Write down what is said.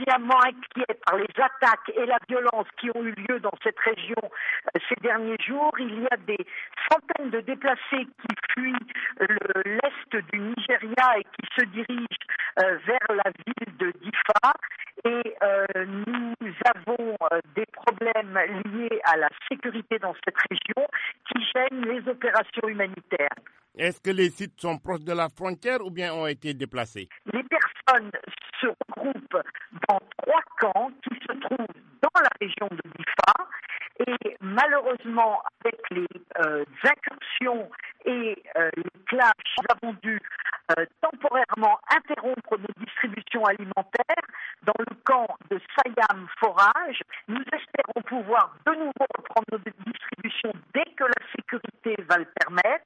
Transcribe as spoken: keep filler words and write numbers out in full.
évidemment inquiet par les attaques et la violence qui ont eu lieu dans cette région euh, ces derniers jours. Il y a des centaines de déplacés qui fuient le, l'est du Nigeria et qui se dirigent euh, vers la ville de Difa. Et euh, nous avons euh, des problèmes liés à la sécurité dans cette région qui gênent les opérations humanitaires. Est-ce que les sites sont proches de la frontière ou bien ont été déplacés? Les personnes se regroupent dans trois camps qui se trouvent dans la région de Difa et malheureusement avec les euh, incursions et euh, les clashs, nous avons dû euh, temporairement interrompre nos distributions alimentaires dans le camp de Sayam Forage. Nous espérons pouvoir de nouveau reprendre nos distributions dès que la sécurité va le permettre.